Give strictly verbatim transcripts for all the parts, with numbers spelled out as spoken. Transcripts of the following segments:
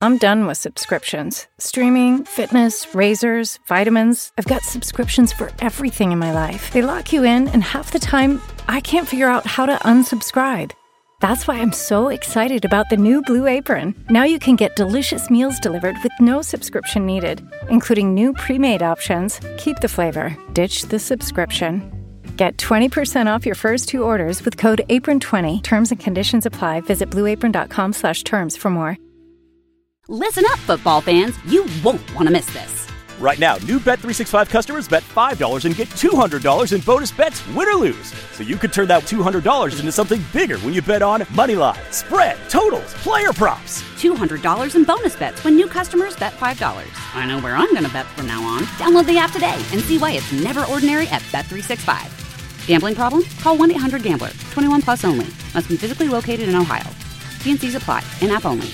I'm done with subscriptions. Streaming, fitness, razors, vitamins. I've got subscriptions for everything in my life. They lock you in, and half the time, I can't figure out how to unsubscribe. That's why I'm so excited about the new Blue Apron. Now you can get delicious meals delivered with no subscription needed, including new pre-made options. Keep the flavor, ditch the subscription. Get twenty percent off your first two orders with code apron twenty. Terms and conditions apply. Visit blueapron.com slash terms for more. Listen up, football fans. You won't want to miss this. Right now, new Bet three sixty-five customers bet five dollars and get two hundred dollars in bonus bets, win or lose. So you could turn that two hundred dollars into something bigger when you bet on money line, spread, totals, player props. two hundred dollars in bonus bets when new customers bet five dollars. I know where I'm going to bet from now on. Download the app today and see why it's never ordinary at Bet three sixty-five. Gambling problem? Call one eight hundred gambler. twenty-one plus only. Must be physically located in Ohio. T and C's apply. In-app only.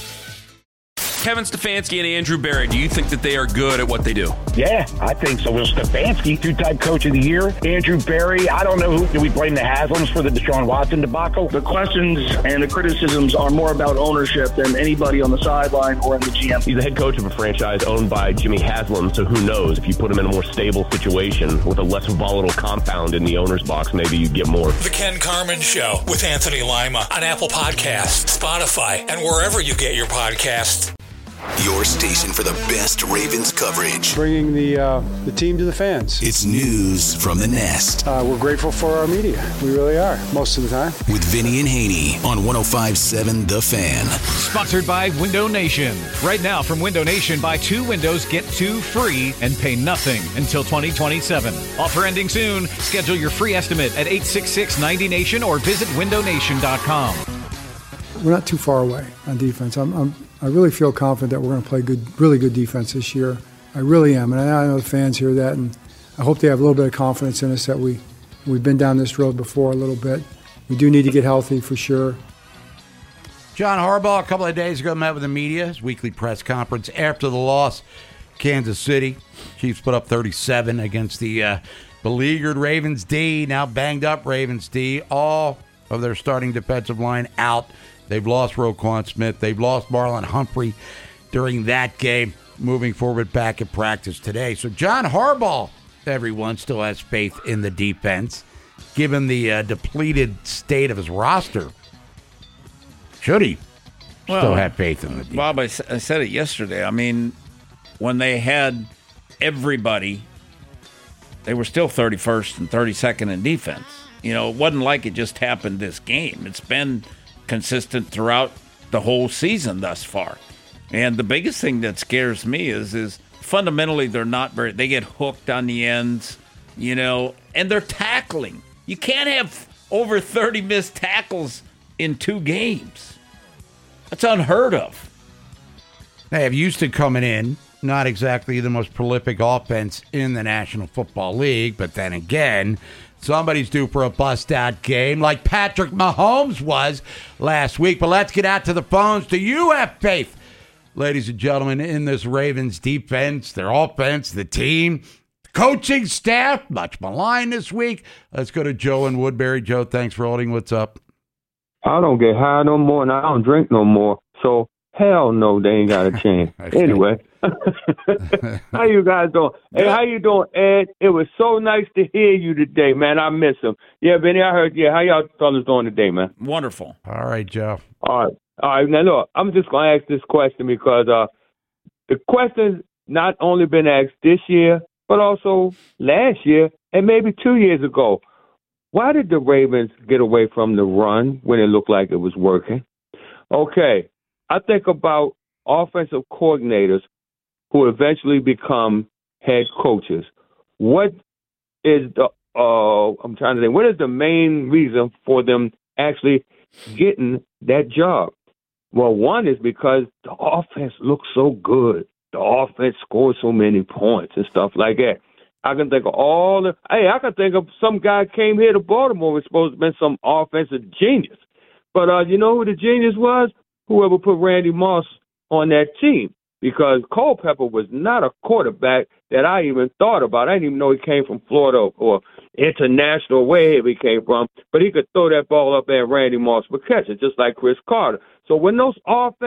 Kevin Stefanski and Andrew Berry, do you think that they are good at what they do? Yeah, I think so. Well, Stefanski, two-time coach of the year. Andrew Berry, I don't know who. Do we blame the Haslams for the Deshaun Watson debacle? The questions and the criticisms are more about ownership than anybody on the sideline or in the G M. He's the head coach of a franchise owned by Jimmy Haslam, so who knows? If you put him in a more stable situation with a less volatile compound in the owner's box, maybe you'd get more. The Ken Carman Show with Anthony Lima on Apple Podcasts, Spotify, and wherever you get your podcasts. Your station for the best Ravens coverage. Bringing the uh, the team to the fans. It's news from the Nest. Uh, we're grateful for our media. We really are, most of the time. With Vinny and Haney on one oh five point seven The Fan. Sponsored by Window Nation. Right now from Window Nation, buy two windows, get two free, and pay nothing until twenty twenty-seven. Offer ending soon. Schedule your free estimate at eight six six ninety nation or visit window nation dot com. We're not too far away on defense. I'm, I'm I really feel confident that we're going to play good, really good defense this year. I really am, and I know the fans hear that, and I hope they have a little bit of confidence in us that we, we've been down this road before a little bit. We do need to get healthy for sure. John Harbaugh, a couple of days ago, met with the media, his weekly press conference after the loss, Kansas City. Chiefs put up thirty-seven against the uh, beleaguered Ravens D, now banged up Ravens D. All of their starting defensive line out. They've lost Roquan Smith. They've lost Marlon Humphrey during that game, moving forward back at practice today. So John Harbaugh, everyone, still has faith in the defense, given the uh, depleted state of his roster. Should he well, still have faith in the defense? Bob, I, I said it yesterday. I mean, when they had everybody, they were still thirty-first and thirty-second in defense. You know, it wasn't like it just happened this game. It's been consistent throughout the whole season thus far. And the biggest thing that scares me is is fundamentally they're not very, they get hooked on the ends, you know, and they're tackling. You can't have over thirty missed tackles in two games. That's unheard of. They have Houston coming in, not exactly the most prolific offense in the National Football League, but then again, somebody's due for a bust-out game like Patrick Mahomes was last week. But let's get out to the phones. Do you have faith, ladies and gentlemen, in this Ravens defense, their offense, the team, coaching staff, much maligned this week? Let's go to Joe in Woodbury. Joe, thanks for holding. What's up? I don't get high no more, and I don't drink no more. So, hell no, they ain't got a chance. Anyway. How you guys doing? Hey, how you doing, Ed? It was so nice to hear you today, man. I miss him. Yeah, Benny, I heard you. How y'all fellas doing today, man? Wonderful. All right, Joe. All right. All right. Now, look, I'm just going to ask this question because uh, the question's not only been asked this year, but also last year and maybe two years ago. Why did the Ravens get away from the run when it looked like it was working? Okay. I think about offensive coordinators who eventually become head coaches. What is the, uh, I'm trying to think, what is the main reason for them actually getting that job? Well, one is because the offense looks so good. The offense scores so many points and stuff like that. I can think of all the, hey, I can think of some guy came here to Baltimore was supposed to have been some offensive genius. But uh, you know who the genius was? Whoever put Randy Moss on that team. Because Culpepper was not a quarterback that I even thought about. I didn't even know he came from Florida or international, wherever he came from. But he could throw that ball up there and Randy Moss would catch it, just like Chris Carter. So when those offenses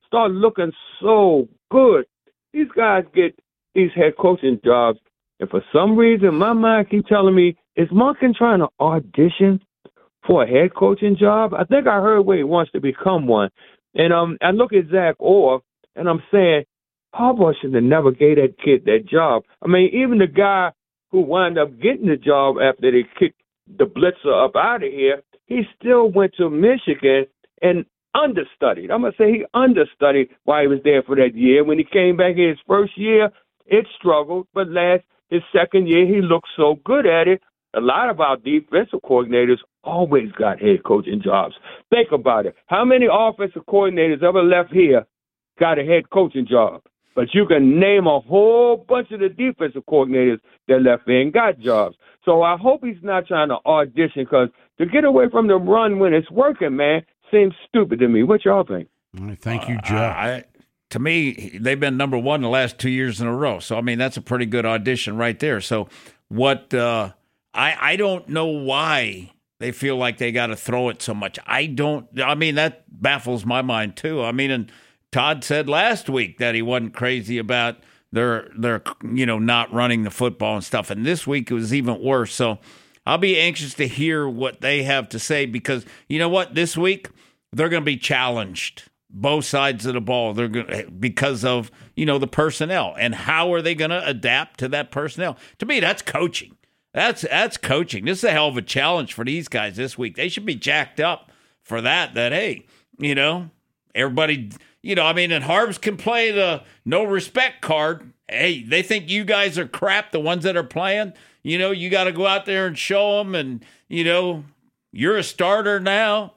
start looking so good. These guys get these head coaching jobs, and for some reason, my mind keeps telling me, is Monken trying to audition for a head coaching job? I think I heard where he wants to become one. And um, I look at Zach Orr, and I'm saying, Harbaugh should have never gave that kid that job. I mean, even the guy who wound up getting the job after they kicked the blitzer up out of here, he still went to Michigan and understudied. I'm going to say he understudied while he was there for that year. When he came back in his first year, it struggled, but last his second year, he looked so good at it. A lot of our defensive coordinators always got head coaching jobs. Think about it. How many offensive coordinators ever left here got a head coaching job? But you can name a whole bunch of the defensive coordinators that left there and got jobs. So I hope he's not trying to audition, because to get away from the run when it's working, man, seems stupid to me. What y'all think? Thank you, Joe. Uh, I, to me, they've been number one the last two years in a row. So, I mean, that's a pretty good audition right there. So what uh, I, I don't know why they feel like they got to throw it so much. I don't – I mean, that baffles my mind too. I mean, and – Todd said last week that he wasn't crazy about their, their, you know, not running the football and stuff. And this week it was even worse. So I'll be anxious to hear what they have to say, because you know what? This week they're going to be challenged, both sides of the ball. They're going because of, you know, the personnel, and how are they going to adapt to that personnel? To me, that's coaching. That's that's coaching. This is a hell of a challenge for these guys this week. They should be jacked up for that. That hey, you know, everybody. You know, I mean, and Harbs can play the no respect card. Hey, they think you guys are crap, the ones that are playing. You know, you got to go out there and show them, and, you know, you're a starter now.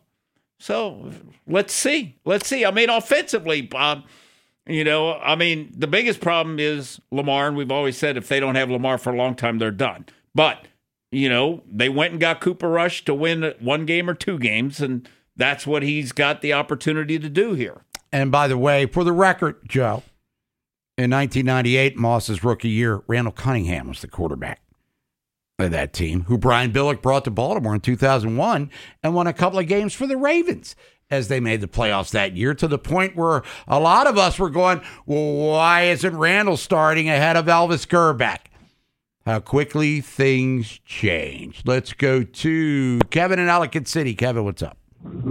So let's see. Let's see. I mean, offensively, Bob, you know, I mean, the biggest problem is Lamar, and we've always said if they don't have Lamar for a long time, they're done. But, you know, they went and got Cooper Rush to win one game or two games, and that's what he's got the opportunity to do here. And by the way, for the record, Joe, in nineteen ninety-eight, Moss's rookie year, Randall Cunningham was the quarterback of that team, who Brian Billick brought to Baltimore in two thousand one and won a couple of games for the Ravens as they made the playoffs that year, to the point where a lot of us were going, well, why isn't Randall starting ahead of Elvis Gerback? How quickly things change. Let's go to Kevin in Ellicott City. Kevin, what's up?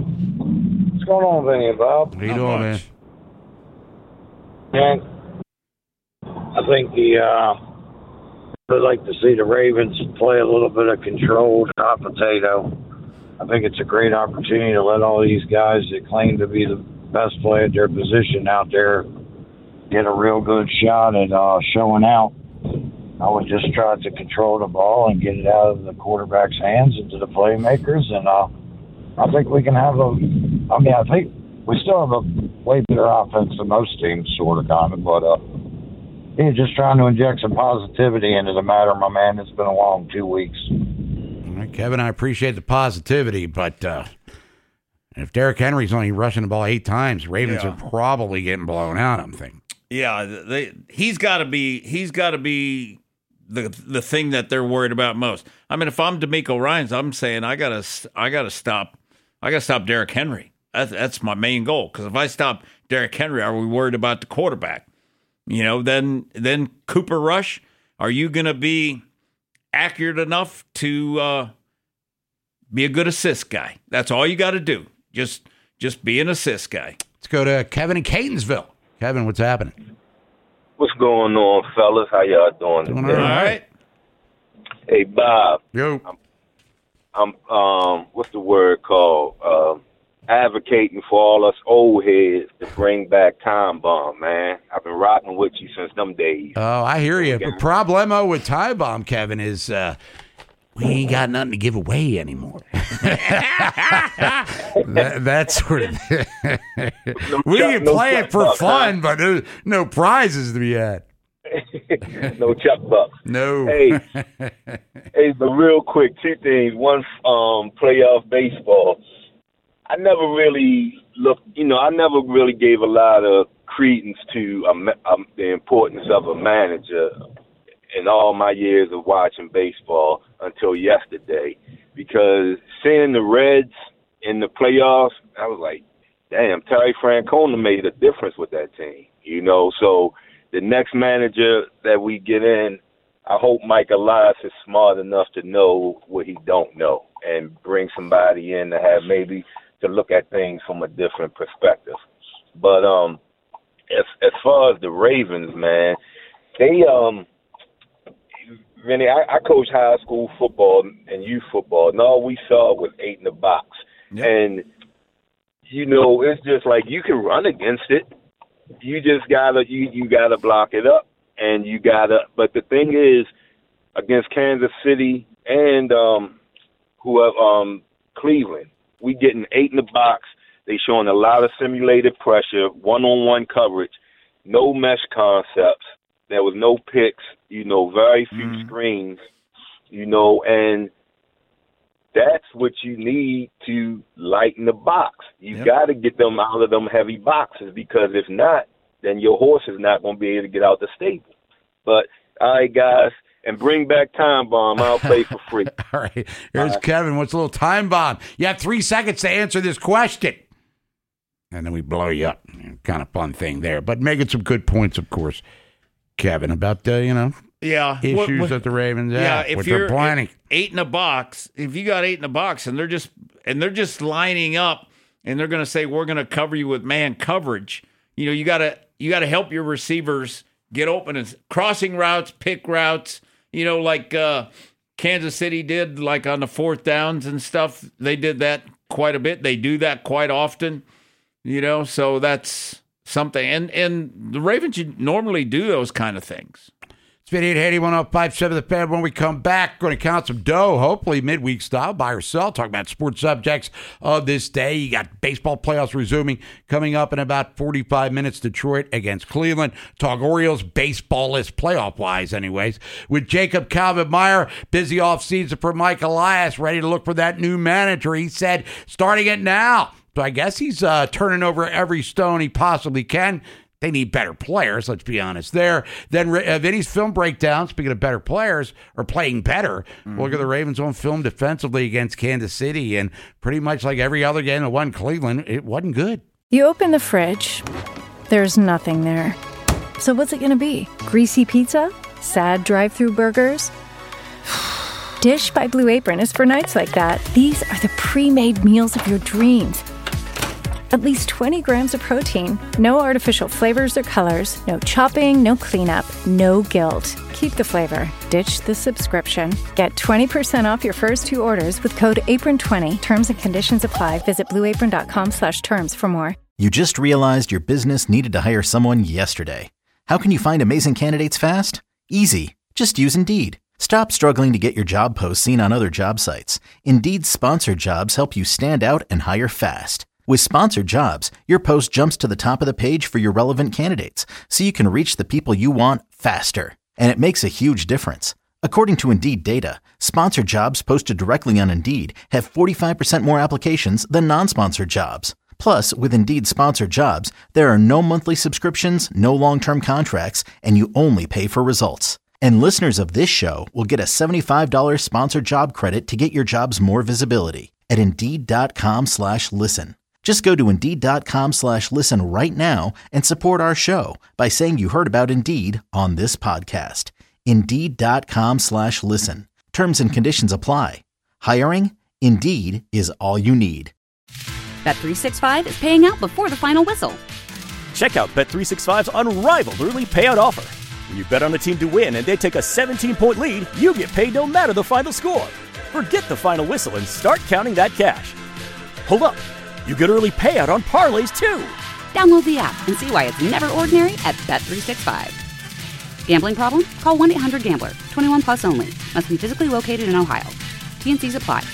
What's going on, Vinny, Bob? How you doing, man? Man, I think the uh, I'd like to see the Ravens play a little bit of controlled hot potato. I think it's a great opportunity to let all these guys that claim to be the best player at their position out there get a real good shot at uh, showing out. I would just try to control the ball and get it out of the quarterback's hands into the playmakers, and uh, I think we can have a, I mean, I think we still have a way better offense than most teams, sort of, kind of, but uh, he's just trying to inject some positivity into the matter, my man. It's been a long two weeks. All right, Kevin, I appreciate the positivity, but uh, if Derrick Henry's only rushing the ball eight times, Ravens Yeah. are probably getting blown out, I'm thinking. Yeah, they, he's got to be, he's got to be the the thing that they're worried about most. I mean, if I'm DeMeco Ryans, I'm saying I gotta, I gotta stop. I got to stop Derrick Henry. That's, that's my main goal. Because if I stop Derrick Henry, are we worried about the quarterback? You know, then then Cooper Rush, are you going to be accurate enough to uh, be a good assist guy? That's all you got to do. Just just be an assist guy. Let's go to Kevin in Catonsville. Kevin, what's happening? What's going on, fellas? How y'all doing? Doing today? all right. Hey, Bob. Yo. I'm, I'm um, what's the word called? Uh, advocating for all us old heads to bring back Time Bomb, man. I've been rocking with you since them days. Oh, I hear you. The problemo with Time Bomb, Kevin, is uh, we ain't got nothing to give away anymore. that, that's sort of no we chuck, can no play chuck it for buck, fun, huh? but no, no prizes to be had. No Chuck Bucks. No. Hey, hey, but real quick, two things. One, um, playoff baseball. I never really looked, you know, I never really gave a lot of credence to um, um, the importance of a manager in all my years of watching baseball until yesterday, because seeing the Reds in the playoffs, I was like, damn, Terry Francona made a difference with that team, you know. So the next manager that we get in, I hope Mike Elias is smart enough to know what he don't know and bring somebody in to have maybe to look at things from a different perspective. But um, as as far as the Ravens, man, they um, Vinny, I, I coach high school football and youth football, and all we saw was eight in the box. Yep. And you know, it's just like you can run against it. You just gotta you, you gotta block it up, and you gotta. But the thing is, against Kansas City and um, who um Cleveland, we getting eight in the box. They showing a lot of simulated pressure, one-on-one coverage, no mesh concepts. There was no picks. You know, very few mm. screens. You know, and that's what you need to lighten the box. You yep. got to get them out of them heavy boxes, because if not, then your horse is not going to be able to get out the stable. But, all right, guys, and bring back Time Bomb. I'll play for free. All right. Here's uh, Kevin. What's a little Time Bomb? You have three seconds to answer this question. And then we blow you up. Kind of fun thing there. But making some good points, of course, Kevin, about, uh, you know, Yeah, issues what, what, that the Ravens have. Yeah, if what you're they're planning. eight in a box, if you got eight in a box, and they're just and they're just lining up, and they're going to say we're going to cover you with man coverage. You know, you got to you got to help your receivers get open and crossing routes, pick routes. You know, like uh, Kansas City did, like on the fourth downs and stuff. They did that quite a bit. They do that quite often. You know, so that's something. And and the Ravens normally do those kind of things. It's been eight eighty, one oh five seven The Fan. When we come back, going to count some dough, hopefully midweek style, buy or sell, talk about sports subjects of this day. You got baseball playoffs resuming coming up in about forty-five minutes. Detroit against Cleveland. Talk Orioles baseball list, playoff-wise anyways, with Jacob Calvin-Meyer. Busy offseason for Mike Elias, ready to look for that new manager. He said, starting it now. So I guess he's uh, turning over every stone he possibly can. They need better players, let's be honest there. Then uh, Vinny's film breakdown, speaking of better players, or playing better, mm-hmm. Look at the Ravens on film defensively against Kansas City, and pretty much like every other game that won Cleveland, it wasn't good. You open the fridge, there's nothing there. So what's it going to be? Greasy pizza? Sad drive-through burgers? Dish by Blue Apron is for nights like that. These are the pre-made meals of your dreams. At least twenty grams of protein, no artificial flavors or colors, no chopping, no cleanup, no guilt. Keep the flavor. Ditch the subscription. Get twenty percent off your first two orders with code apron twenty. Terms and conditions apply. Visit blueapron.com slash terms for more. You just realized your business needed to hire someone yesterday. How can you find amazing candidates fast? Easy. Just use Indeed. Stop struggling to get your job posts seen on other job sites. Indeed's sponsored jobs help you stand out and hire fast. With sponsored jobs, your post jumps to the top of the page for your relevant candidates, so you can reach the people you want faster. And it makes a huge difference. According to Indeed data, sponsored jobs posted directly on Indeed have forty-five percent more applications than non-sponsored jobs. Plus, with Indeed sponsored jobs, there are no monthly subscriptions, no long-term contracts, and you only pay for results. And listeners of this show will get a seventy-five dollars sponsored job credit to get your jobs more visibility at Indeed.com slash listen. Just go to Indeed.com slash listen right now and support our show by saying you heard about Indeed on this podcast. Indeed.com slash listen. Terms and conditions apply. Hiring? Indeed is all you need. Bet three sixty-five is paying out before the final whistle. Check out Bet three sixty-five's unrivaled early payout offer. When you bet on a team to win and they take a seventeen-point lead, you get paid no matter the final score. Forget the final whistle and start counting that cash. Hold up. You get early payout on parlays, too. Download the app and see why it's never ordinary at Bet three sixty-five. Gambling problem? Call one eight hundred gambler. twenty-one plus only. Must be physically located in Ohio. T N Cs apply.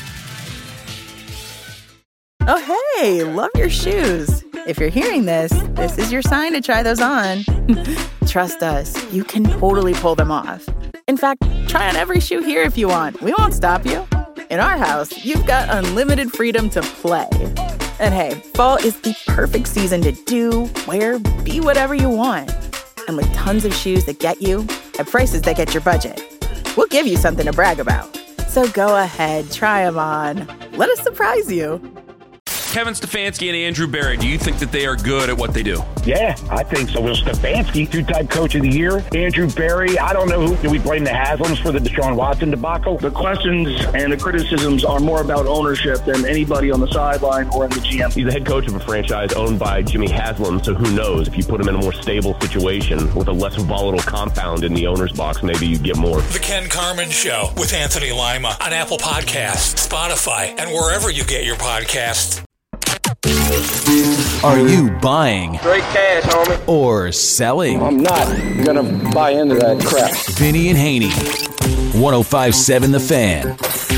Oh, hey, love your shoes. If you're hearing this, this is your sign to try those on. Trust us, you can totally pull them off. In fact, try on every shoe here if you want. We won't stop you. In our house, you've got unlimited freedom to play. And hey, fall is the perfect season to do, wear, be whatever you want. And with tons of shoes that get you at prices that get your budget, we'll give you something to brag about. So go ahead, try them on. Let us surprise you. Kevin Stefanski and Andrew Berry, do you think that they are good at what they do? Yeah, I think so. Will Stefanski, two-time coach of the year. Andrew Berry, I don't know who. Do we blame the Haslams for the Deshaun Watson debacle? The questions and the criticisms are more about ownership than anybody on the sideline or in the G M. He's the head coach of a franchise owned by Jimmy Haslam, so who knows? If you put him in a more stable situation with a less volatile compound in the owner's box, maybe you get more. The Ken Carman Show with Anthony Lima on Apple Podcasts, Spotify, and wherever you get your podcasts. Are you buying? Straight cash, homie. Or selling? I'm not gonna buy into that crap. Vinny and Haney, one oh five point seven The Fan.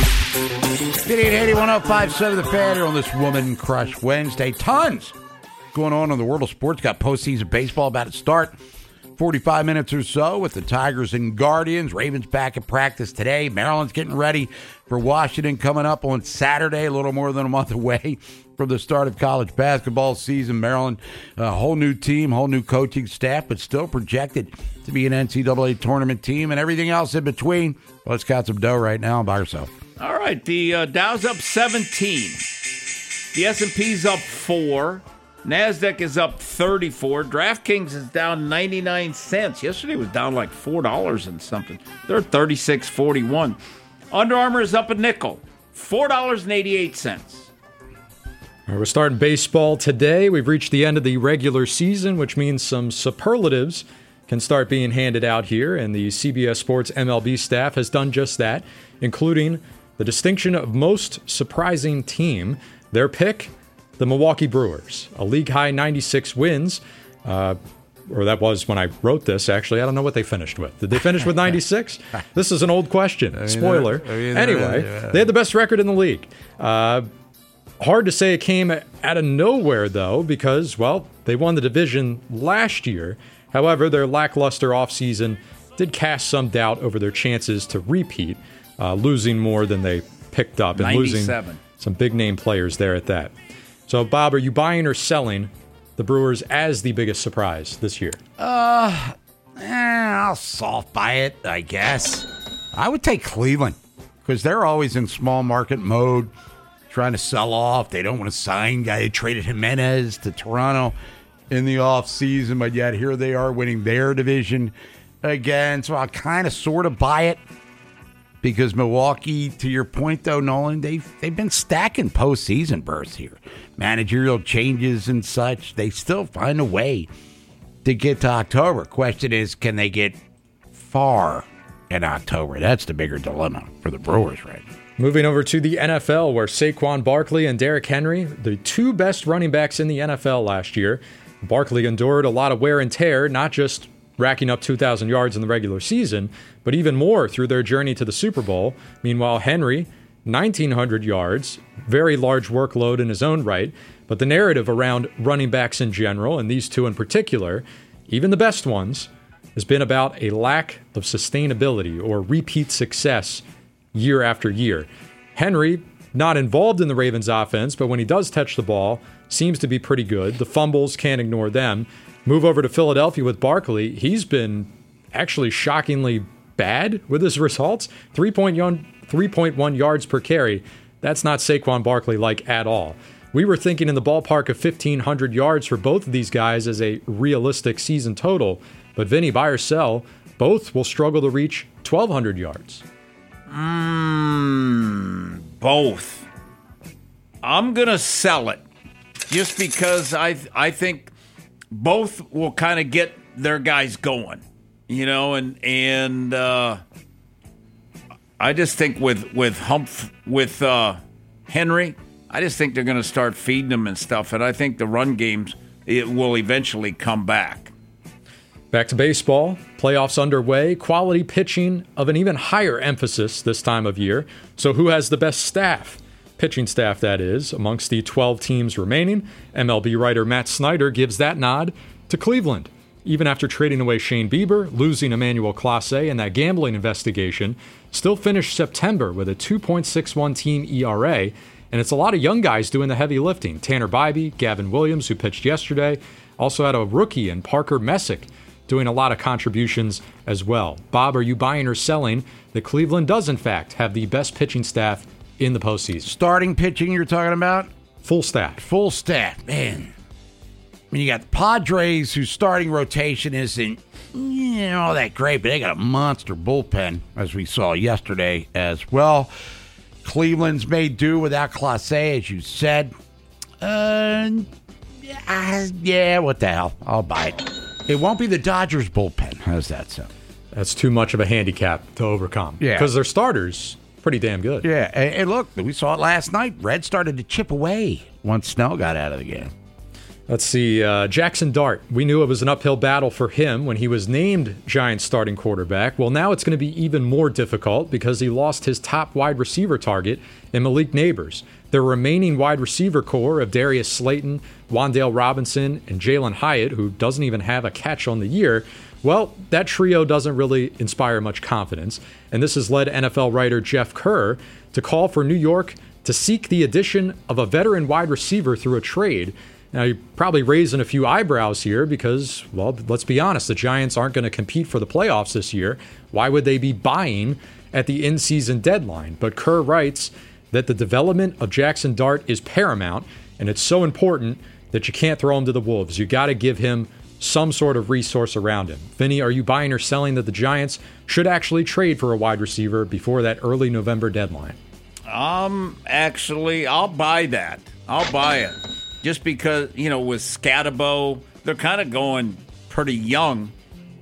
Vinny and Haney, one oh five point seven The Fan here on this Woman Crush Wednesday. Tons going on in the world of sports. Got postseason baseball about to start. forty-five minutes or so with the Tigers and Guardians. Ravens back at practice today. Maryland's getting ready for Washington coming up on Saturday, a little more than a month away from the start of college basketball season. Maryland, a whole new team, whole new coaching staff, but still projected to be an N C double A tournament team and everything else in between. Well, it's got some dough right now. Buy yourself. All right, the uh, Dow's up seventeen. The S and P's up four. NASDAQ is up thirty-four. DraftKings is down ninety-nine cents. Yesterday was down like four dollars and something. They're at thirty-six forty-one. Under Armour is up a nickel, four dollars and eighty-eight cents. All right, we're starting baseball today. We've reached the end of the regular season, which means some superlatives can start being handed out here, and the C B S Sports M L B staff has done just that, including the distinction of most surprising team. Their pick, the Milwaukee Brewers, a league-high ninety-six wins, uh, or that was when I wrote this, actually. I don't know what they finished with. Did they finish with ninety-six? This is an old question. I mean, Spoiler. I mean, anyway, yeah. They had the best record in the league. Uh, hard to say it came out of nowhere, though, because, well, they won the division last year. However, their lackluster offseason did cast some doubt over their chances to repeat, uh, losing more than they picked up and losing some big-name players there at that. So, Bob, are you buying or selling the Brewers as the biggest surprise this year? Uh, eh, I'll soft buy it, I guess. I would take Cleveland because they're always in small market mode, trying to sell off. They don't want to sign guy. They traded Jimenez to Toronto in the offseason, but yet here they are winning their division again. So I'll kind of sort of buy it. Because Milwaukee, to your point, though, Nolan, they've, they've been stacking postseason berths here. Managerial changes and such. They still find a way to get to October. Question is, can they get far in October? That's the bigger dilemma for the Brewers right now. Moving over to the N F L, where Saquon Barkley and Derrick Henry, the two best running backs in the N F L last year. Barkley endured a lot of wear and tear, not just racking up two thousand yards in the regular season, but even more through their journey to the Super Bowl. Meanwhile, Henry, nineteen hundred yards, very large workload in his own right, but the narrative around running backs in general, and these two in particular, even the best ones, has been about a lack of sustainability or repeat success year after year. Henry, not involved in the Ravens offense, but when he does touch the ball, seems to be pretty good. The fumbles, can't ignore them. Move over to Philadelphia with Barkley. He's been actually shockingly bad with his results. three point one yards per carry. That's not Saquon Barkley-like at all. We were thinking in the ballpark of fifteen hundred yards for both of these guys as a realistic season total. But Vinny, buy or sell, both will struggle to reach twelve hundred yards. Mm, both. I'm going to sell it just because I I think both will kind of get their guys going, you know, and and uh, I just think with with Humph with uh, Henry, I just think they're going to start feeding him and stuff, and I think the run games it will eventually come back. Back to baseball, playoffs underway, quality pitching of an even higher emphasis this time of year. So who has the best staff? Pitching staff, that is, amongst the twelve teams remaining. M L B writer Matt Snyder gives that nod to Cleveland. Even after trading away Shane Bieber, losing Emmanuel Clase, and that gambling investigation, still finished September with a two point six one team E R A. And it's a lot of young guys doing the heavy lifting. Tanner Bybee, Gavin Williams, who pitched yesterday, also had a rookie in Parker Messick doing a lot of contributions as well. Bob, are you buying or selling that Cleveland does, in fact, have the best pitching staff in the postseason? Starting pitching you're talking about? Full staff. Full staff, man. I mean, you got the Padres, whose starting rotation isn't you know, all that great, but they got a monster bullpen, as we saw yesterday as well. Cleveland's made do without Clase, as you said. Uh, yeah, yeah, what the hell? I'll buy it. It won't be the Dodgers bullpen. How's that sound? That's too much of a handicap to overcome. Yeah. Because their starters pretty damn good. Yeah, and, and look, we saw it last night. Red started to chip away once Snell got out of the game. Let's see, uh, Jackson Dart. We knew it was an uphill battle for him when he was named Giants starting quarterback. Well, now it's going to be even more difficult because he lost his top wide receiver target in Malik Neighbors. The remaining wide receiver core of Darius Slayton, Wan'Dale Robinson, and Jalen Hyatt, who doesn't even have a catch on the year, well, that trio doesn't really inspire much confidence. And this has led N F L writer Jeff Kerr to call for New York to seek the addition of a veteran wide receiver through a trade. Now, you're probably raising a few eyebrows here because, well, let's be honest, the Giants aren't going to compete for the playoffs this year. Why would they be buying at the in-season deadline? But Kerr writes that the development of Jackson Dart is paramount, and it's so important that you can't throw him to the wolves. You got to give him some sort of resource around him. Vinny, are you buying or selling that the Giants should actually trade for a wide receiver before that early November deadline? Um, actually, I'll buy that. I'll buy it. Just because, you know, with Scatabo, they're kind of going pretty young,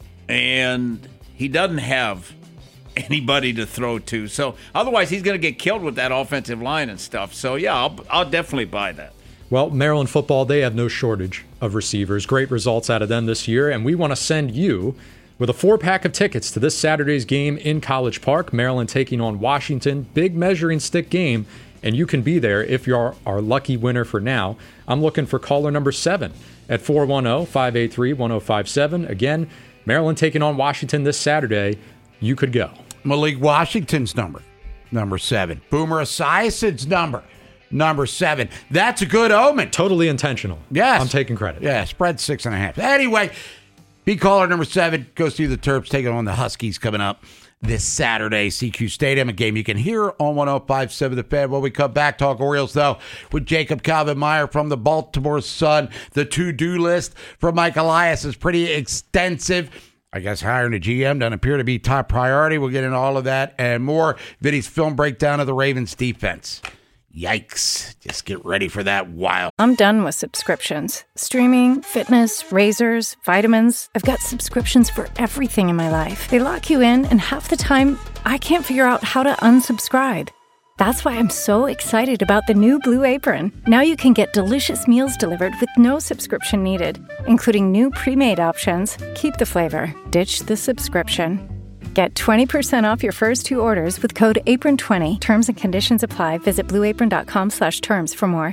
and he doesn't have anybody to throw to. So otherwise, he's going to get killed with that offensive line and stuff. So, yeah, I'll, I'll definitely buy that. Well, Maryland football, they have no shortage of receivers. Great results out of them this year, and we want to send you with a four-pack of tickets to this Saturday's game in College Park. Maryland taking on Washington. Big measuring stick game. And you can be there if you're our lucky winner for now. I'm looking for caller number seven at four one zero, five eight three, one zero five seven. Again, Maryland taking on Washington this Saturday. You could go. Malik Washington's number, number seven. Boomer Esiason's number, number seven. That's a good omen. Totally intentional. Yes. I'm taking credit. Yeah, spread six and a half. Anyway, be caller number seven. Go see the Terps taking on the Huskies coming up this Saturday, C Q Stadium, a game you can hear on one oh five point seven The Fan. When we come back, talk Orioles, though, with Jacob Calvin-Meyer from the Baltimore Sun. The to-do list for Mike Elias is pretty extensive. I guess hiring a G M doesn't appear to be top priority. We'll get into all of that and more. Vinny's film breakdown of the Ravens defense. Yikes. Just get ready for that wild. I'm done with subscriptions. Streaming, fitness, razors, vitamins. I've got subscriptions for everything in my life. They lock you in, and half the time, I can't figure out how to unsubscribe. That's why I'm so excited about the new Blue Apron. Now you can get delicious meals delivered with no subscription needed, including new pre-made options. Keep the flavor. Ditch the subscription. Get twenty percent off your first two orders with code apron twenty. Terms and conditions apply. Visit blueapron.com slash terms for more.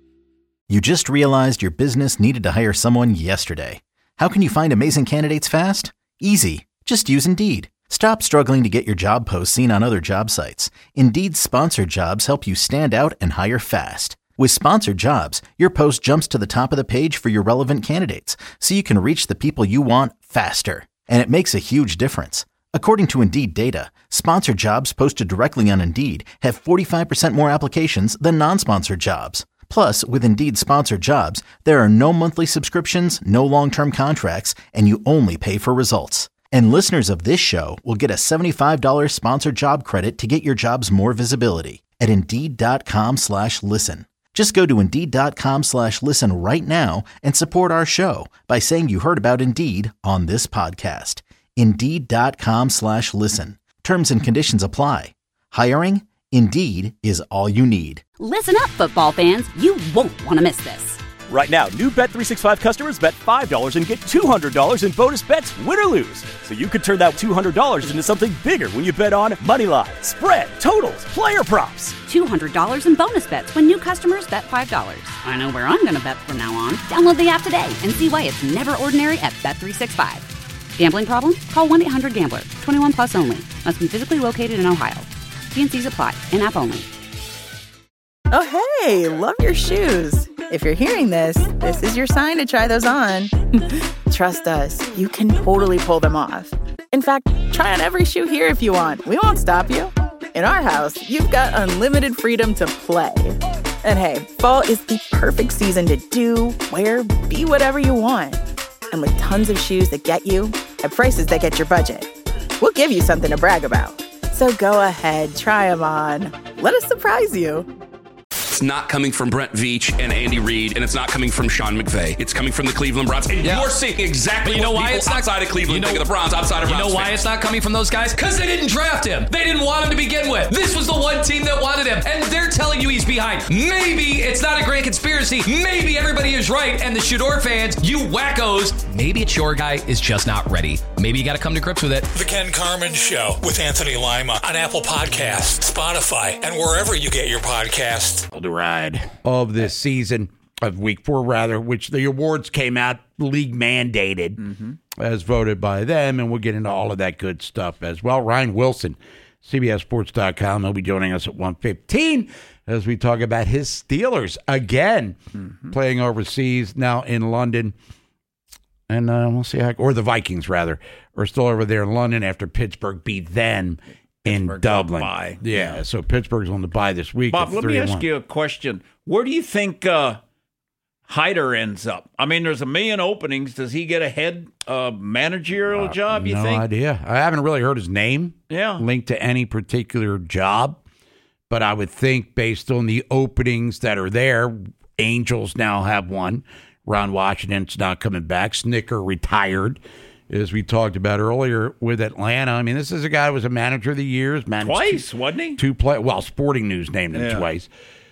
You just realized your business needed to hire someone yesterday. How can you find amazing candidates fast? Easy. Just use Indeed. Stop struggling to get your job posts seen on other job sites. Indeed's sponsored jobs help you stand out and hire fast. With sponsored jobs, your post jumps to the top of the page for your relevant candidates, so you can reach the people you want faster. And it makes a huge difference. According to Indeed data, sponsored jobs posted directly on Indeed have forty-five percent more applications than non-sponsored jobs. Plus, with Indeed sponsored jobs, there are no monthly subscriptions, no long-term contracts, and you only pay for results. And listeners of this show will get a seventy-five dollars sponsored job credit to get your jobs more visibility at Indeed.com slash listen. Just go to Indeed.com slash listen right now and support our show by saying you heard about Indeed on this podcast. Indeed.com slash listen. Terms and conditions apply. Hiring? Indeed is all you need. Listen up, football fans. You won't want to miss this. Right now, new Bet three sixty-five customers bet five dollars and get two hundred dollars in bonus bets, win or lose. So you could turn that two hundred dollars into something bigger when you bet on money line, spread, totals, player props. two hundred dollars in bonus bets when new customers bet five dollars. I know where I'm going to bet from now on. Download the app today and see why it's never ordinary at Bet three sixty-five. Gambling problem? Call one eight hundred gambler. twenty-one plus only. Must be physically located in Ohio. T and C's apply. In-app only. Oh, hey, love your shoes. If you're hearing this, this is your sign to try those on. Trust us, you can totally pull them off. In fact, try on every shoe here if you want. We won't stop you. In our house, you've got unlimited freedom to play. And hey, fall is the perfect season to do, wear, be whatever you want. And with tons of shoes that get you at prices that get your budget, we'll give you something to brag about. So go ahead, try them on. Let us surprise you. It's not coming from Brent Veach and Andy Reid, and it's not coming from Sean McVay. It's coming from the Cleveland Browns. And Yeah. you're seeing exactly But you know what why people it's not- outside of Cleveland you know- think of the Browns, outside of You Browns know why fans. it's not coming from those guys? Because they didn't draft him. They didn't want him to begin with. This was the one team that wanted him, and they're telling you he's behind. Maybe it's not a great conspiracy. Maybe everybody is right, and the Shador fans, you wackos, maybe it's your guy is just not ready. Maybe you got to come to grips with it. The Ken Carmen Show with Anthony Lima on Apple Podcasts, Spotify, and wherever you get your podcasts. The ride of this season, of week four rather, which the awards came out league mandated Mm-hmm. as voted by them, and we'll get into all of that good stuff as well. Ryan Wilson, C B S Sports dot com, he'll be joining us at one fifteen as we talk about his Steelers again, Mm-hmm. playing overseas now in London. And uh, we'll see how, or the Vikings rather, are still over there in London after Pittsburgh beat them in Dublin. bye. Yeah, Yeah. so Pittsburgh's on the bye this week. Bob, at let me three and ask one. you a question. Where do you think uh, Hyder ends up? I mean, there's a million openings. Does he get a head uh, managerial job, you no think? idea. I haven't really heard his name Yeah. linked to any particular job, but I would think based on the openings that are there, Angels now have one. Ron Washington's not coming back. Snicker retired, as we talked about earlier with Atlanta. I mean, this is a guy who was a manager of the year. Managed Twice, two, wasn't he? Two play. Well, Sporting News named him Yeah. twice.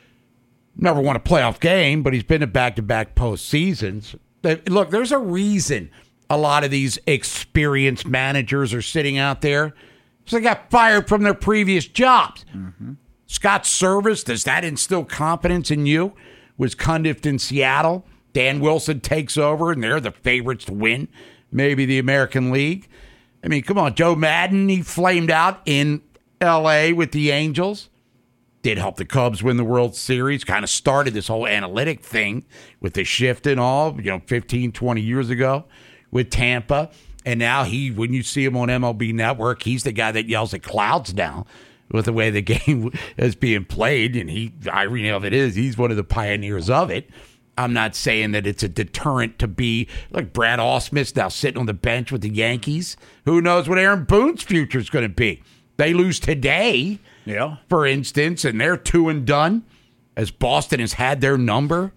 Never won a playoff game, but he's been to back-to-back postseasons. Look, there's a reason a lot of these experienced managers are sitting out there. So they got fired from their previous jobs. Mm-hmm. Scott Service, does that instill confidence in you? Was Cundiff in Seattle. Dan Wilson takes over, and they're the favorites to win maybe the American League. I mean, come on. Joe Madden, he flamed out in L A with the Angels. Did help the Cubs win the World Series. Kind of started this whole analytic thing with the shift and all, you know, fifteen, twenty years ago with Tampa. And now he, when you see him on M L B Network, he's the guy that yells at clouds now with the way the game is being played. And he, irony of it is, he's one of the pioneers of it. I'm not saying that it's a deterrent to be like Brad Ausmus now sitting on the bench with the Yankees. Who knows what Aaron Boone's future is going to be? They lose today, yeah, for instance, and they're two and done as Boston has had their number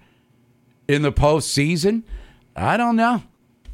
in the postseason. I don't know.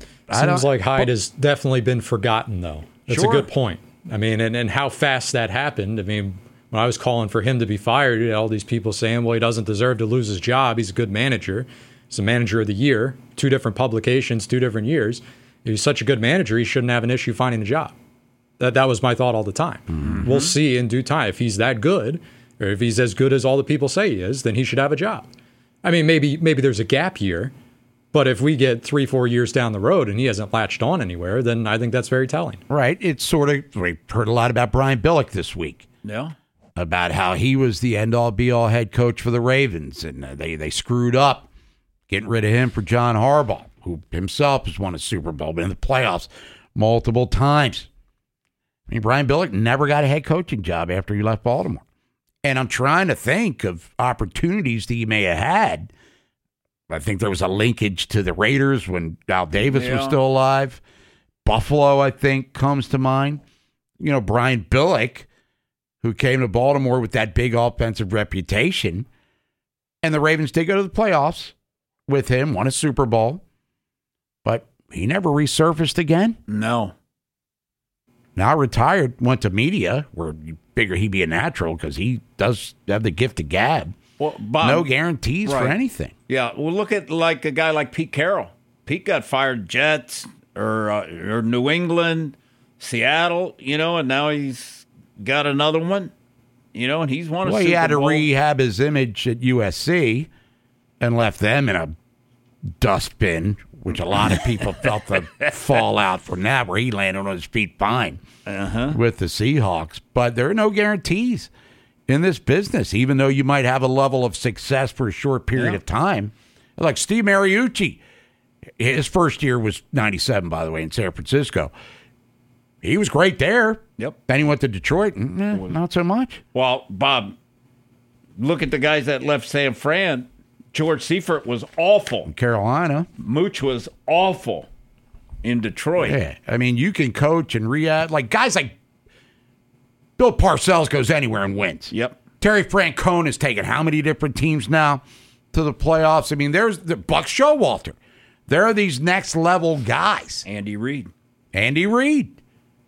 I Seems don't, like Hyde but, has definitely been forgotten, though. That's Sure. a good point. I mean, and, and how fast that happened. I mean, when I was calling for him to be fired, you had all these people saying, well, he doesn't deserve to lose his job. He's a good manager. He's a manager of the year. Two different publications, two different years. If he's such a good manager, he shouldn't have an issue finding a job. That that was my thought all the time. Mm-hmm. We'll see in due time. If he's that good, or if he's as good as all the people say he is, then he should have a job. I mean, maybe maybe there's a gap year, but if we get three, four years down the road and he hasn't latched on anywhere, then I think that's very telling. Right. It's sort of, we heard a lot about Brian Billick this week. Yeah. About how he was the end-all, be-all head coach for the Ravens, and uh, they, they screwed up getting rid of him for John Harbaugh, who himself has won a Super Bowl, been in the playoffs multiple times. I mean, Brian Billick never got a head coaching job after he left Baltimore. And I'm trying to think of opportunities that he may have had. I think there was a linkage to the Raiders when Al Davis Yeah. was still alive. Buffalo, I think, comes to mind. You know, Brian Billick, who came to Baltimore with that big offensive reputation. And the Ravens did go to the playoffs with him, won a Super Bowl. But he never resurfaced again. No. Now retired, went to media, where you figure he'd be a natural because he does have the gift of gab. Well, Bob, no guarantees right. for anything. Yeah, well, look at like a guy like Pete Carroll. Pete got fired Jets or uh, or New England, Seattle, you know, and now he's got another one, you know, and he's won a Well, Super he had to Bowl. rehab his image at U S C and left them in a dustbin, which a lot of people felt the fallout from that, where he landed on his feet fine uh-huh. with the Seahawks. But there are no guarantees in this business, even though you might have a level of success for a short period Yeah. of time. Like Steve Mariucci, his first year was ninety-seven, by the way, in San Francisco. He was great there. Yep. Then he went to Detroit, and eh, not so much. Well, Bob, look at the guys that left San Fran. George Seifert was awful. Carolina. Mooch was awful in Detroit. Yeah, I mean, you can coach and re-add. Like, guys like Bill Parcells goes anywhere and wins. Yep. Terry Francona has taken how many different teams now to the playoffs? I mean, there's the Buck Showalter. There are these next-level guys. Andy Reid. Andy Reid.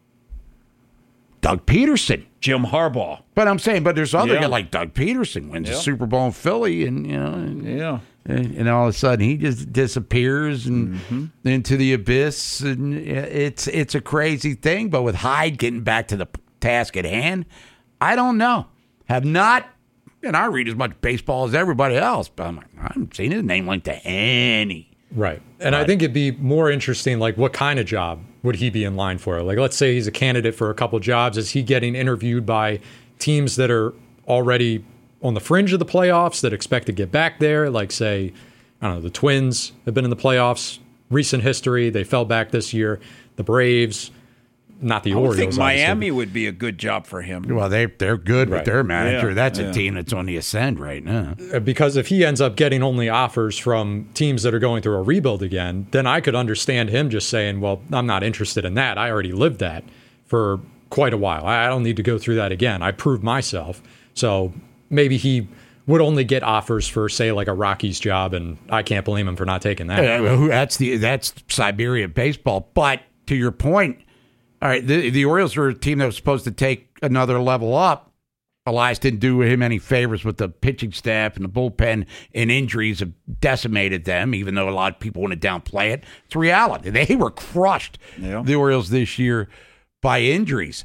Doug Peterson. Jim Harbaugh. But I'm saying, but there's other Yeah. guys like Doug Peterson wins Yeah. the Super Bowl in Philly, and you know, and, Yeah. and, and all of a sudden he just disappears and Mm-hmm. into the abyss, and it's it's a crazy thing. But with Hyde getting back to the task at hand, I don't know. Have not, and I read as much baseball as everybody else, but I'm like, I haven't seen his name linked to any. Right. And I think it'd be more interesting, like, what kind of job would he be in line for? Like, let's say he's a candidate for a couple jobs. Is he getting interviewed by teams that are already on the fringe of the playoffs that expect to get back there? Like, say, I don't know, the Twins have been in the playoffs, recent history. They fell back this year. The Braves, not the I would Orioles. think Miami obviously. would be a good job for him. Well, they they're good Right. with their manager. Yeah. That's a Yeah. team that's on the ascend right now. Because if he ends up getting only offers from teams that are going through a rebuild again, then I could understand him just saying, well, I'm not interested in that. I already lived that for quite a while. I don't need to go through that again. I proved myself. So maybe he would only get offers for, say, like a Rockies job, and I can't blame him for not taking that. Yeah, well, who- that's the that's Siberia baseball. But to your point, all right, the, the Orioles were a team that was supposed to take another level up. Elias didn't do him any favors with the pitching staff and the bullpen, and injuries have decimated them, even though a lot of people want to downplay it. It's reality. They were crushed, Yeah. the Orioles, this year by injuries.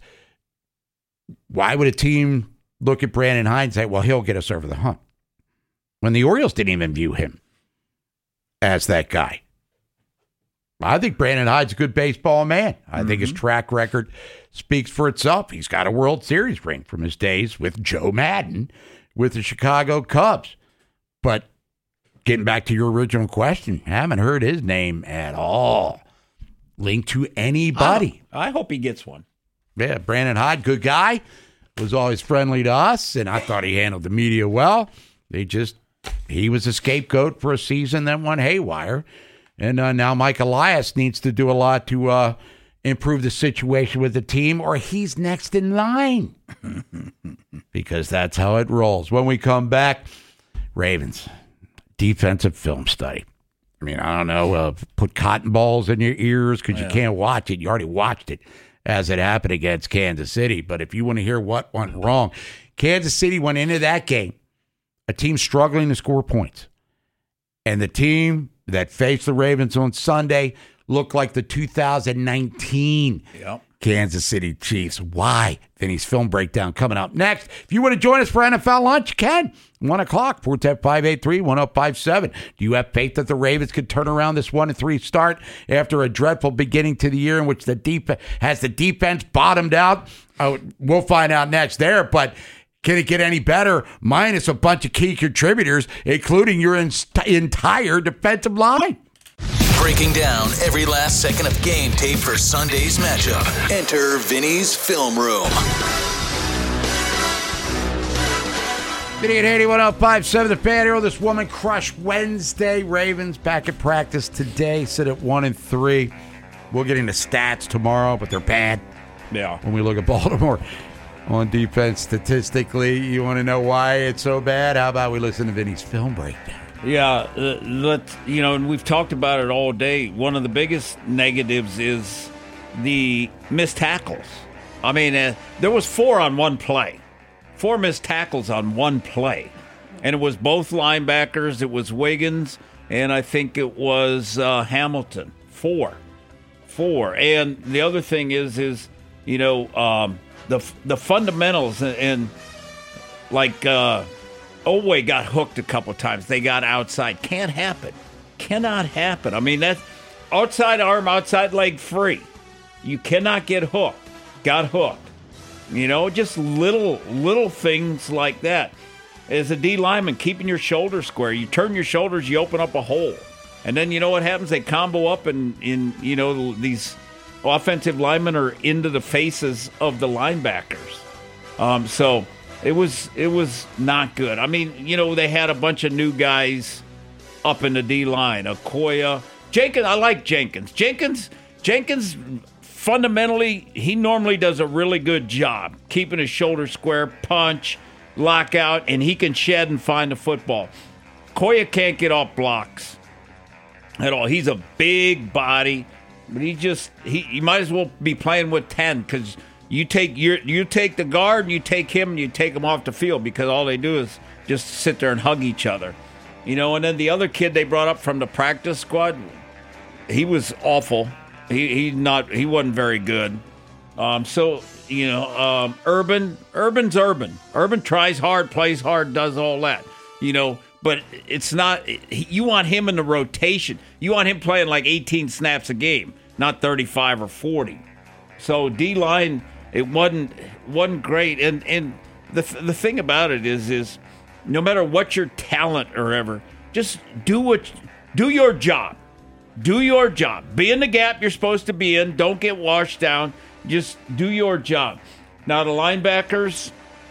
Why would a team look at Brandon Hyde and say, well, he'll get us over the hump, when the Orioles didn't even view him as that guy? I think Brandon Hyde's a good baseball man. I think his track record speaks for itself. He's got a World Series ring from his days with Joe Madden with the Chicago Cubs. But getting back to your original question, haven't heard his name at all linked to anybody. I hope he gets one. Yeah, Brandon Hyde, good guy, was always friendly to us, and I thought he handled the media well. They just, he was a scapegoat for a season that went haywire. And uh, now Mike Elias needs to do a lot to uh, improve the situation with the team, or he's next in line. Because that's how it rolls. When we come back, Ravens, defensive film study. I mean, I don't know, uh, put cotton balls in your ears because you can't watch it. You already watched it as it happened against Kansas City. But if you want to hear what went wrong, Kansas City went into that game, a team struggling to score points. And the team that faced the Ravens on Sunday looked like the two thousand nineteen Yep. Kansas City Chiefs. Why? Vinny's film breakdown coming up next. If you want to join us for N F L lunch, you can. one o'clock, four one zero, five eight three, one zero five seven. Do you have faith that the Ravens could turn around this one and three start after a dreadful beginning to the year in which the def- has the defense bottomed out? Oh, we'll find out next there, but can it get any better minus a bunch of key contributors, including your in- entire defensive line? Breaking down every last second of game tape for Sunday's matchup. Enter Vinny's Film Room. Vinny at eighty-one oh five seven, the Fan Hero. This woman crushed Wednesday. Ravens back at practice today, sit at one and three. We'll get into stats tomorrow, but they're bad. Yeah. When we look at Baltimore on defense statistically, you want to know why it's so bad? How about we listen to Vinny's film breakdown? Yeah, uh, let's, you know, and we've talked about it all day. One of the biggest negatives is the missed tackles. I mean, uh, there was four on one play. Four missed tackles on one play. And it was both linebackers. It was Wiggins, and I think it was uh, Hamilton. Four. Four. And the other thing is, is you know, um, the the fundamentals, and, and like uh, Oweh got hooked a couple times. They got outside. Can't happen. Cannot happen. I mean, that's outside arm, outside leg free. You cannot get hooked. Got hooked. You know, just little little things like that. As a D lineman, keeping your shoulders square. You turn your shoulders, you open up a hole. And then you know what happens? They combo up, and, in you know, these offensive linemen are into the faces of the linebackers. Um, so It was it was not good. I mean, you know, they had a bunch of new guys up in the D line. Okoye, Jenkins. I like Jenkins. Jenkins. Jenkins. Fundamentally, he normally does a really good job keeping his shoulder square, punch, lockout, and he can shed and find the football. Koya can't get off blocks at all. He's a big body, but he just he, he might as well be playing with ten because you take your you take the guard and you take him and you take him off the field because all they do is just sit there and hug each other, you know. And then the other kid they brought up from the practice squad, he was awful. He he not he wasn't very good. Um, so you know, um, Urban Urban's Urban. Urban tries hard, plays hard, does all that. You know, but it's not. You want him in the rotation. You want him playing like eighteen snaps a game, not thirty-five or forty. So D line, it wasn't wasn't great. And and the the thing about it is is no matter what your talent or ever, just do what do your job. Do your job. Be in the gap you're supposed to be in. Don't get washed down. Just do your job. Now, the linebackers,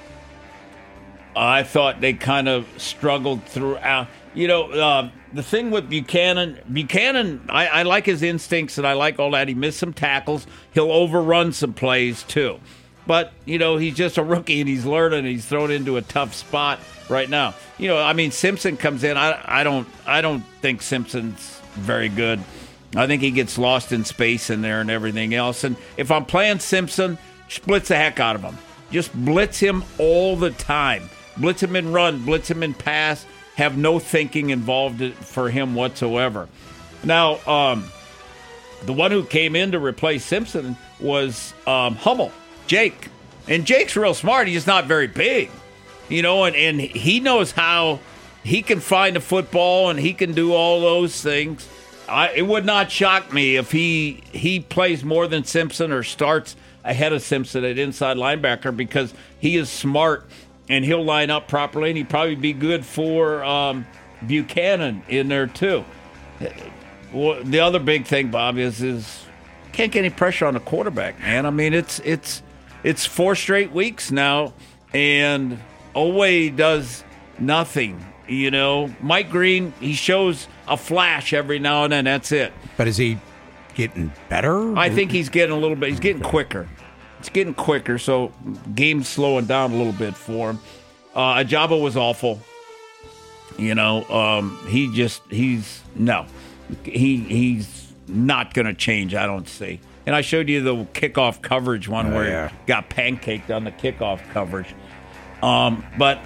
I thought they kind of struggled throughout. You know, uh, the thing with Buchanan, Buchanan, I, I like his instincts and I like all that. He missed some tackles. He'll overrun some plays, too. But, you know, he's just a rookie and he's learning. He's thrown into a tough spot right now. You know, I mean, Simpson comes in. I, I don't I don't think Simpson's very good. I think he gets lost in space in there and everything else. And if I'm playing Simpson, blitz the heck out of him. Just blitz him all the time. Blitz him and run, blitz him and pass. Have no thinking involved for him whatsoever. Now, um, the one who came in to replace Simpson was um, Hummel, Jake. And Jake's real smart. He's just not very big. You know, and, and he knows how he can find the football and he can do all those things. I, it would not shock me if he he plays more than Simpson or starts ahead of Simpson at inside linebacker because he is smart and he'll line up properly and he'd probably be good for um, Buchanan in there too. Well, the other big thing, Bob, is is can't get any pressure on the quarterback, man. I mean, it's it's it's four straight weeks now, and Oweh does nothing. You know, Mike Green, he shows a flash every now and then. That's it. But is he getting better? I think he's getting a little bit. He's getting quicker. It's getting quicker, so game's slowing down a little bit for him. Uh, Ajabo was awful. You know, um, he just, he's, no. He He's not going to change, I don't see. And I showed you the kickoff coverage one oh, where yeah. he got pancaked on the kickoff coverage. Um, but...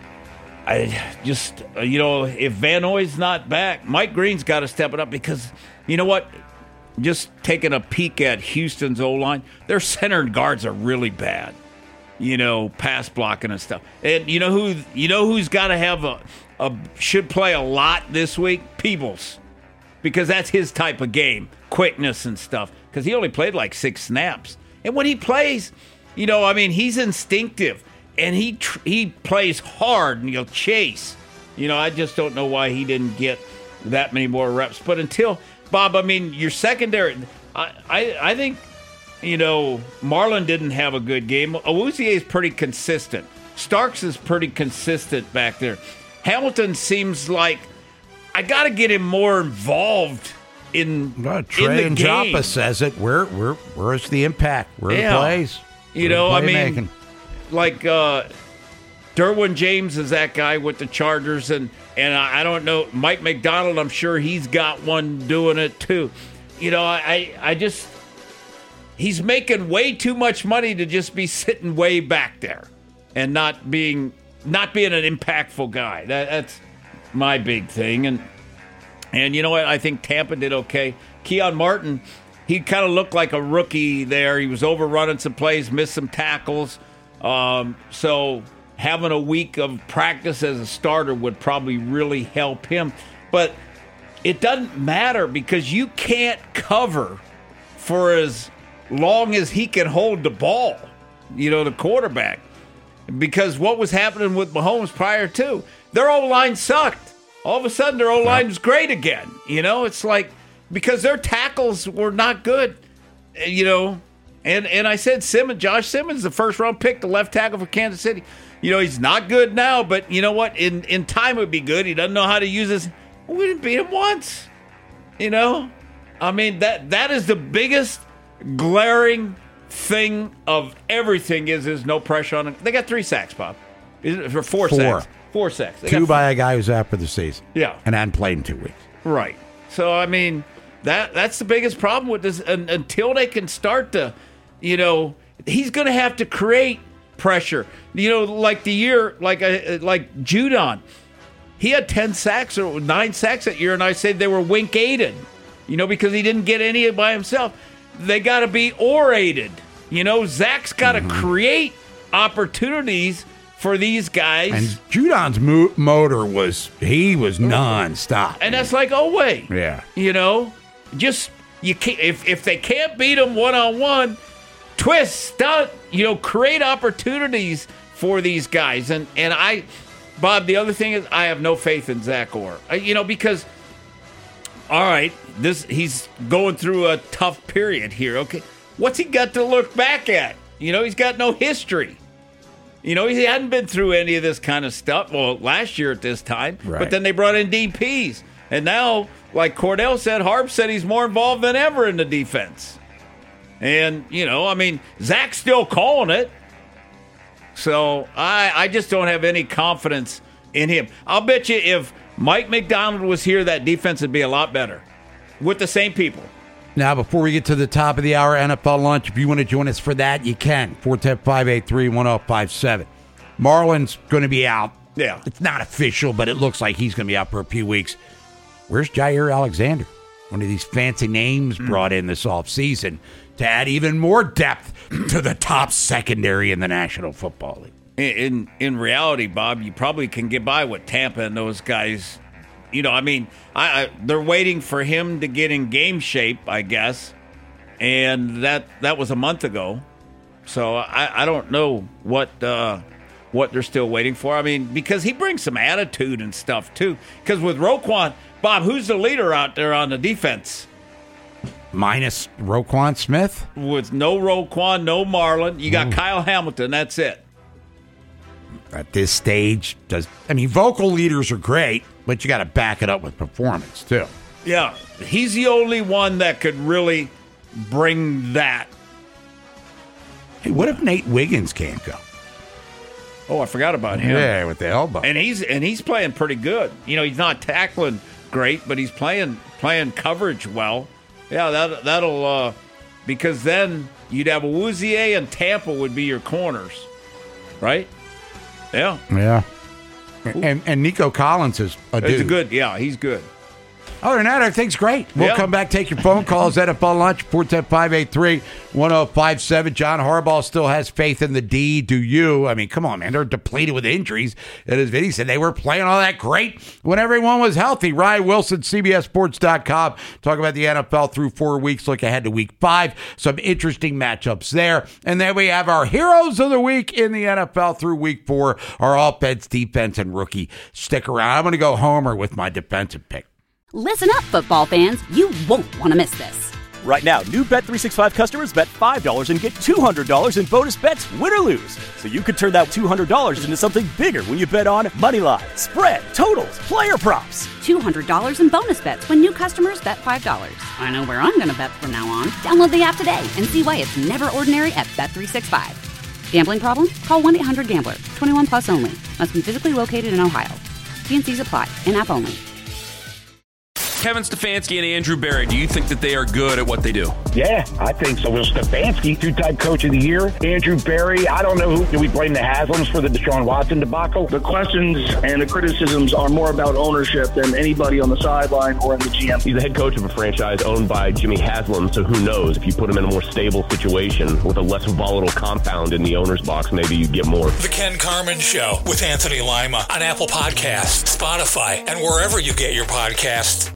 I just, you know, if Van Noy's not back, Mike Green's got to step it up because, you know what? Just taking a peek at Houston's O-line, their center and guards are really bad. You know, pass blocking and stuff. And you know who? You know who's got to have a, a should play a lot this week? Peebles, because that's his type of game, quickness and stuff. Because he only played like six snaps, and when he plays, you know, I mean, he's instinctive. And he tr- he plays hard and he'll chase. You know, I just don't know why he didn't get that many more reps. But until, Bob, I mean, your secondary, I, I, I think, you know, Marlon didn't have a good game. Awuzie is pretty consistent. Starks is pretty consistent back there. Hamilton seems like, I got to get him more involved in, well, Trey in the and game. Joppa says it. Where, where, where's the impact? Where are yeah. the plays? You Where know, I mean... making? Like uh, Derwin James is that guy with the Chargers, and, and I, I don't know, Mike McDonald, I'm sure he's got one doing it too. You know, I, I just, he's making way too much money to just be sitting way back there and not being not being an impactful guy. That, that's my big thing. And, and you know what? I think Tampa did okay. Keon Martin, he kind of looked like a rookie there. He was overrunning some plays, missed some tackles. Um, so having a week of practice as a starter would probably really help him. But it doesn't matter because you can't cover for as long as he can hold the ball, you know, the quarterback. Because what was happening with Mahomes prior to, their O-line sucked. All of a sudden, their O-line was great again. You know, it's like, because their tackles were not good, you know. And and I said Simmons, Josh Simmons, the first round pick, the left tackle for Kansas City. You know, he's not good now, but you know what? In in time it would be good. He doesn't know how to use his. We didn't beat him once. You know? I mean, that that is the biggest glaring thing of everything is is no pressure on him. They got three sacks, Bob. Is it for four, Four. sacks? Four sacks. They Two got by a guy who's out for the season. Yeah. And hadn't played in two weeks. Right. So, I mean, that that's the biggest problem with this. And, until they can start to, you know, he's going to have to create pressure. You know, like the year, like uh, like Judon, he had ten sacks or nine sacks that year, and I said they were wink-aided, you know, because he didn't get any by himself. They got to be or-aided. You know, Zach's got to mm-hmm. create opportunities for these guys. And Judon's mo- motor was, he was nonstop. And that's like Oweh. Yeah. You know, just, you can't, if, if they can't beat him one-on-one, twist, stunt, you know, create opportunities for these guys. And, and I, Bob, the other thing is I have no faith in Zach Orr. You know, because, all right, this he's going through a tough period here, okay? What's he got to look back at? You know, he's got no history. You know, he hadn't been through any of this kind of stuff. Well, last year at this time. Right. But then they brought in D Ps. And now, like Cordell said, Harp said he's more involved than ever in the defense. And, you know, I mean, Zach's still calling it. So I, I just don't have any confidence in him. I'll bet you if Mike McDonald was here, that defense would be a lot better with the same people. Now, before we get to the top of the hour N F L lunch, if you want to join us for that, you can. four one zero, five eight three, one zero five seven. Marlon's going to be out. Yeah. It's not official, but it looks like he's going to be out for a few weeks. Where's Jair Alexander? One of these fancy names mm. brought in this offseason to add even more depth to the top secondary in the National Football League. In in reality, Bob, you probably can get by with Tampa and those guys. You know, I mean, I, I they're waiting for him to get in game shape, I guess, and that that was a month ago. So I, I don't know what uh, what they're still waiting for. I mean, because he brings some attitude and stuff too. Because with Roquan, Bob, who's the leader out there on the defense? Minus Roquan Smith? With no Roquan, no Marlon. You got Ooh. Kyle Hamilton. That's it. At this stage, does I mean, vocal leaders are great, but you got to back it up with performance, too. Yeah. He's the only one that could really bring that. Hey, what if Nate Wiggins can't go? Oh, I forgot about him. Yeah, with the elbow. And he's and he's playing pretty good. You know, he's not tackling great, but he's playing playing coverage well. Yeah, that that'll uh, because then you'd have Awuzie and Tampa would be your corners, right? Yeah, yeah. And and Nico Collins is a dude. He's good. Yeah, he's good. Other than that, everything's great. We'll yeah. come back, take your phone calls, N F L Lunch, four one zero, five eight three, one zero five seven. John Harbaugh still has faith in the D. Do you? I mean, come on, man. They're depleted with injuries. And as Vinny said, they were playing all that great when everyone was healthy. Ryan Wilson, C B S Sports dot com. Talk about the N F L through four weeks. Look ahead to week five. Some interesting matchups there. And then we have our heroes of the week in the N F L through week four. Our offense, defense, and rookie. Stick around. I'm going to go homer with my defensive pick. Listen up, football fans. You won't want to miss this. Right now, new Bet three sixty-five customers bet five dollars and get two hundred dollars in bonus bets, win or lose. So you could turn that two hundred dollars into something bigger when you bet on Moneyline, spread, totals, player props. two hundred dollars in bonus bets when new customers bet five dollars. I know where I'm going to bet from now on. Download the app today and see why it's never ordinary at Bet three sixty-five. Gambling problem? Call one eight hundred gambler. twenty-one plus only. Must be physically located in Ohio. T and C's apply. In-app only. Kevin Stefanski and Andrew Berry, do you think that they are good at what they do? Yeah, I think so. Will Stefanski, two-time coach of the year. Andrew Berry, I don't know who. Do we blame the Haslams for the Deshaun Watson debacle? The questions and the criticisms are more about ownership than anybody on the sideline or in the G M. He's the head coach of a franchise owned by Jimmy Haslam, so who knows? If you put him in a more stable situation with a less volatile compound in the owner's box, maybe you get more. The Ken Carman Show with Anthony Lima on Apple Podcasts, Spotify, and wherever you get your podcasts.